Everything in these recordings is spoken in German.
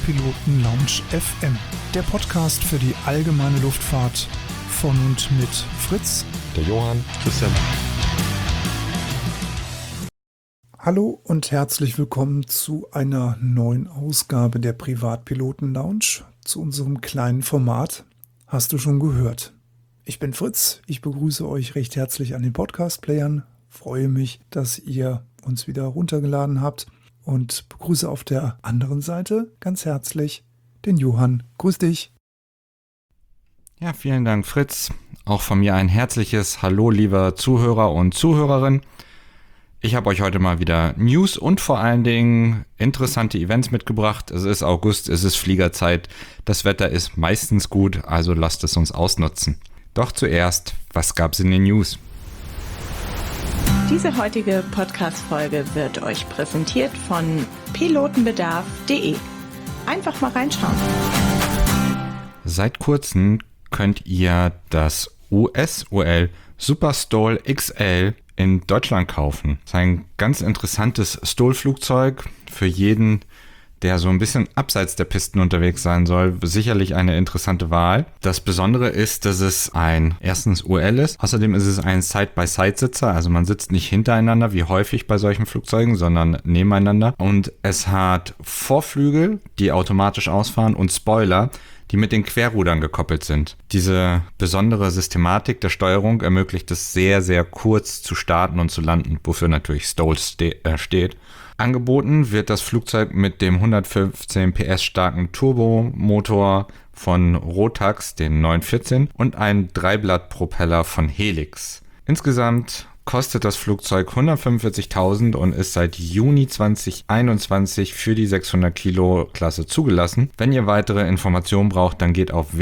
Privatpiloten Lounge FM, der Podcast für die allgemeine Luftfahrt von und mit Fritz, der Johann, Christian. Hallo und herzlich willkommen zu einer neuen Ausgabe der Privatpiloten Lounge, zu unserem kleinen Format. Hast du schon gehört? Ich bin Fritz, ich begrüße euch recht herzlich an den Podcast-Playern, freue mich, dass ihr uns wieder runtergeladen habt und begrüße auf der anderen Seite ganz herzlich den Johann. Grüß dich. Ja, vielen Dank, Fritz. Auch von mir ein herzliches Hallo, lieber Zuhörer und Zuhörerin. Ich habe euch heute mal wieder News und vor allen Dingen interessante Events mitgebracht. Es ist August, es ist Fliegerzeit, das Wetter ist meistens gut, also lasst es uns ausnutzen. Doch zuerst, was gab's in den News? Diese heutige Podcast-Folge wird euch präsentiert von pilotenbedarf.de. Einfach mal reinschauen. Seit kurzem könnt ihr das US-UL Super STOL XL in Deutschland kaufen. Das ist ein ganz interessantes STOL-Flugzeug für jeden, der so ein bisschen abseits der Pisten unterwegs sein soll. Sicherlich eine interessante Wahl. Das Besondere ist, dass es erstens UL ist. Außerdem ist es ein Side-by-Side-Sitzer. Also man sitzt nicht hintereinander, wie häufig bei solchen Flugzeugen, sondern nebeneinander. Und es hat Vorflügel, die automatisch ausfahren, und Spoiler, die mit den Querrudern gekoppelt sind. Diese besondere Systematik der Steuerung ermöglicht es sehr, sehr kurz zu starten und zu landen, wofür natürlich STOL steht. Angeboten wird das Flugzeug mit dem 115 PS starken Turbomotor von Rotax, den 914, und einem Dreiblattpropeller von Helix. Insgesamt kostet das Flugzeug 145.000 und ist seit Juni 2021 für die 600 Kilo Klasse zugelassen. Wenn ihr weitere Informationen braucht, dann geht auf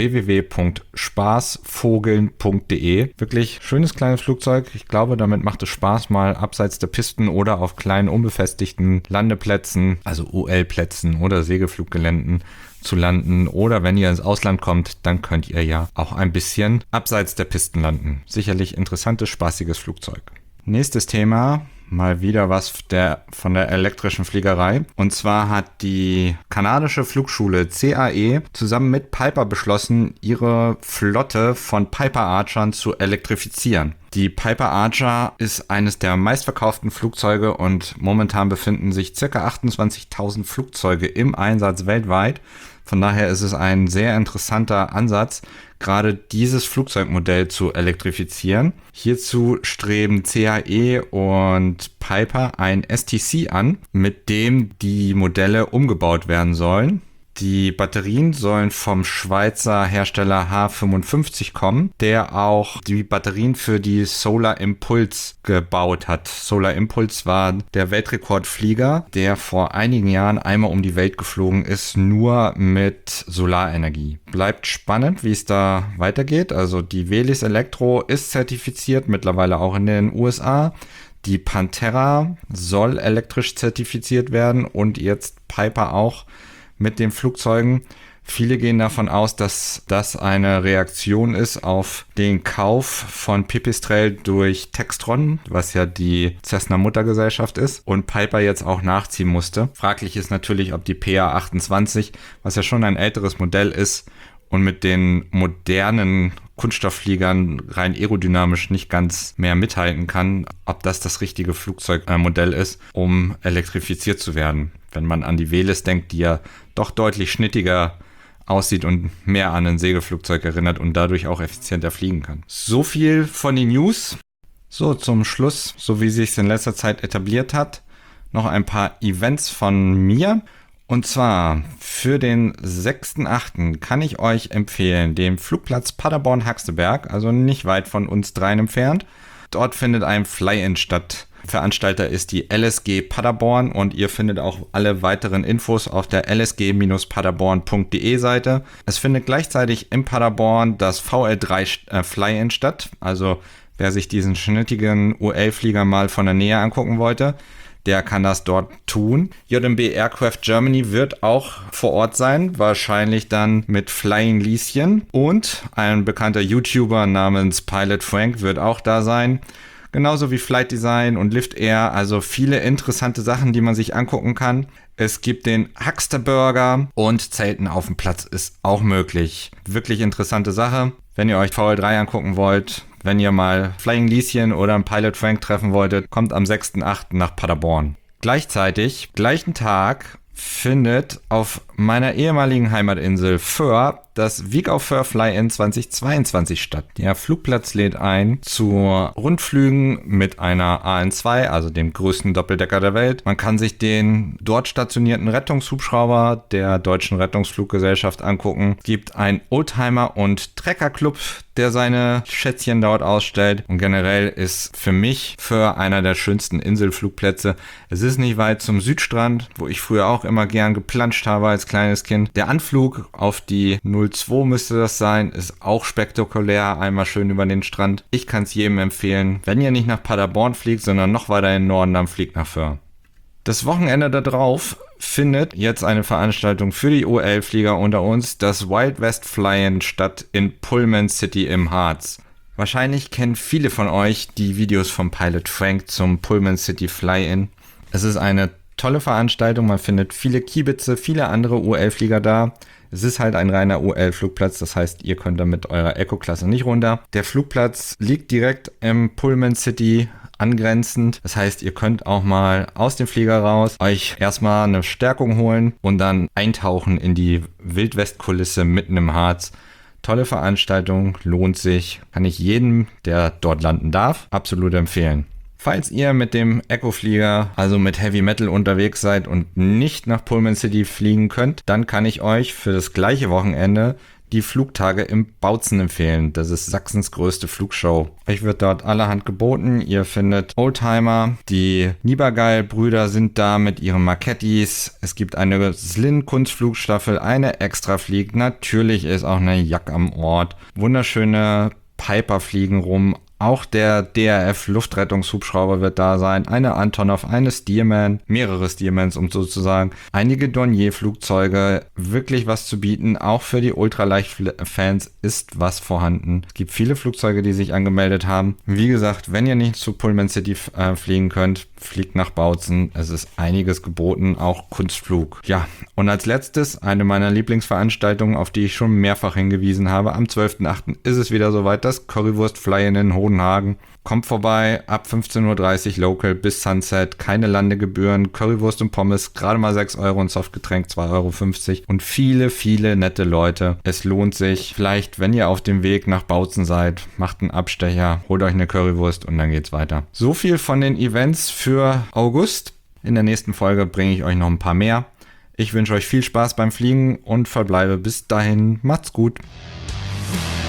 www.spaßvogeln.de. Wirklich schönes kleines Flugzeug. Ich glaube, damit macht es Spaß, mal abseits der Pisten oder auf kleinen unbefestigten Landeplätzen, also UL-Plätzen oder Segelfluggeländen zu landen, oder wenn ihr ins Ausland kommt, dann könnt ihr ja auch ein bisschen abseits der Pisten landen. Sicherlich interessantes, spaßiges Flugzeug. Nächstes Thema, mal wieder was von der elektrischen Fliegerei. Und zwar hat die kanadische Flugschule CAE zusammen mit Piper beschlossen, ihre Flotte von Piper Archern zu elektrifizieren. Die Piper Archer ist eines der meistverkauften Flugzeuge und momentan befinden sich ca. 28.000 Flugzeuge im Einsatz weltweit. Von daher ist es ein sehr interessanter Ansatz, gerade dieses Flugzeugmodell zu elektrifizieren. Hierzu streben CAE und Piper ein STC an, mit dem die Modelle umgebaut werden sollen. Die Batterien sollen vom Schweizer Hersteller H55 kommen, der auch die Batterien für die Solar Impulse gebaut hat. Solar Impulse war der Weltrekordflieger, der vor einigen Jahren einmal um die Welt geflogen ist, nur mit Solarenergie. Bleibt spannend, wie es da weitergeht. Also die Velis Electro ist zertifiziert, mittlerweile auch in den USA. Die Pantera soll elektrisch zertifiziert werden und jetzt Piper auch mit den Flugzeugen. Viele gehen davon aus, dass das eine Reaktion ist auf den Kauf von Pipistrel durch Textron, was ja die Cessna-Muttergesellschaft ist, und Piper jetzt auch nachziehen musste. Fraglich ist natürlich, ob die PA28, was ja schon ein älteres Modell ist und mit den modernen Kunststofffliegern rein aerodynamisch nicht ganz mehr mithalten kann, ob das richtige Flugzeugmodell ist, um elektrifiziert zu werden. Wenn man an die Velis denkt, die ja doch deutlich schnittiger aussieht und mehr an ein Segelflugzeug erinnert und dadurch auch effizienter fliegen kann. So viel von den News. So, zum Schluss, so wie sich es in letzter Zeit etabliert hat, noch ein paar Events von mir. Und zwar für den 6.8. kann ich euch empfehlen, den Flugplatz Paderborn-Haxteberg, also nicht weit von uns dreien entfernt. Dort findet ein Fly-In statt. Veranstalter ist die LSG Paderborn und ihr findet auch alle weiteren Infos auf der lsg-paderborn.de Seite. Es findet gleichzeitig in Paderborn das VL3 Fly-In statt, also wer sich diesen schnittigen UL-Flieger mal von der Nähe angucken wollte, der kann das dort tun. JMB Aircraft Germany wird auch vor Ort sein, wahrscheinlich dann mit Flying Lieschen. Und ein bekannter YouTuber namens Pilot Frank wird auch da sein. Genauso wie Flight Design und Lift Air, also viele interessante Sachen, die man sich angucken kann. Es gibt den Huckster Burger und Zelten auf dem Platz ist auch möglich. Wirklich interessante Sache. Wenn ihr euch VL3 angucken wollt, wenn ihr mal Flying Lieschen oder einen Pilot Frank treffen wolltet, kommt am 6.8. nach Paderborn. Gleichzeitig, gleichen Tag, findet auf meiner ehemaligen Heimatinsel Föhr das Week of Föhr Fly-In 2022 statt. Der Flugplatz lädt ein zu Rundflügen mit einer AN2, also dem größten Doppeldecker der Welt. Man kann sich den dort stationierten Rettungshubschrauber der Deutschen Rettungsfluggesellschaft angucken. Es gibt einen Oldtimer- und Trekker-Club, der seine Schätzchen dort ausstellt. Und generell ist für mich Föhr einer der schönsten Inselflugplätze. Es ist nicht weit zum Südstrand, wo ich früher auch immer gern geplanscht habe als kleines Kind. Der Anflug auf die 02 müsste das sein, ist auch spektakulär, einmal schön über den Strand. Ich kann es jedem empfehlen. Wenn ihr nicht nach Paderborn fliegt, sondern noch weiter in den Norden, dann fliegt nach Föhr. Das Wochenende darauf findet jetzt eine Veranstaltung für die OL-Flieger unter uns, das Wild West Fly-In, statt in Pullman City im Harz. Wahrscheinlich kennen viele von euch die Videos vom Pilot Frank zum Pullman City Fly-In. Es ist eine tolle Veranstaltung, man findet viele Kiebitze, viele andere OL-Flieger da. Es ist halt ein reiner OL-Flugplatz, das heißt, ihr könnt da mit eurer Eco-Klasse nicht runter. Der Flugplatz liegt direkt im Pullman City angrenzend. Das heißt, ihr könnt auch mal aus dem Flieger raus euch erstmal eine Stärkung holen und dann eintauchen in die Wildwestkulisse mitten im Harz. Tolle Veranstaltung, lohnt sich, kann ich jedem, der dort landen darf, absolut empfehlen. Falls ihr mit dem Eco-Flieger, also mit Heavy Metal unterwegs seid und nicht nach Pullman City fliegen könnt, dann kann ich euch für das gleiche Wochenende die Flugtage im Bautzen empfehlen. Das ist Sachsens größte Flugshow. Euch wird dort allerhand geboten. Ihr findet Oldtimer. Die Niebergeil-Brüder sind da mit ihren Markettis. Es gibt eine Slin-Kunstflugstaffel, eine Extraflieg. Natürlich ist auch eine Jack am Ort. Wunderschöne Piper fliegen rum. Auch der DRF-Luftrettungshubschrauber wird da sein, eine Antonov, eine Stearman, mehrere Stearmans sozusagen, einige Dornier-Flugzeuge, wirklich was zu bieten, auch für die Ultraleicht-Fans ist was vorhanden. Es gibt viele Flugzeuge, die sich angemeldet haben. Wie gesagt, wenn ihr nicht zu Pullman City fliegen könnt, fliegt nach Bautzen, es ist einiges geboten, auch Kunstflug. Ja, und als letztes eine meiner Lieblingsveranstaltungen, auf die ich schon mehrfach hingewiesen habe, am 12.8. ist es wieder soweit, das Currywurst Fly-In in Hodenhagen. Kommt vorbei, ab 15.30 Uhr Local bis Sunset, keine Landegebühren, Currywurst und Pommes, gerade mal 6 Euro und Softgetränk 2,50 Euro und viele, viele nette Leute. Es lohnt sich. Vielleicht, wenn ihr auf dem Weg nach Bautzen seid, macht einen Abstecher, holt euch eine Currywurst und dann geht's weiter. So viel von den Events für August. In der nächsten Folge bringe ich euch noch ein paar mehr. Ich wünsche euch viel Spaß beim Fliegen und verbleibe bis dahin. Macht's gut.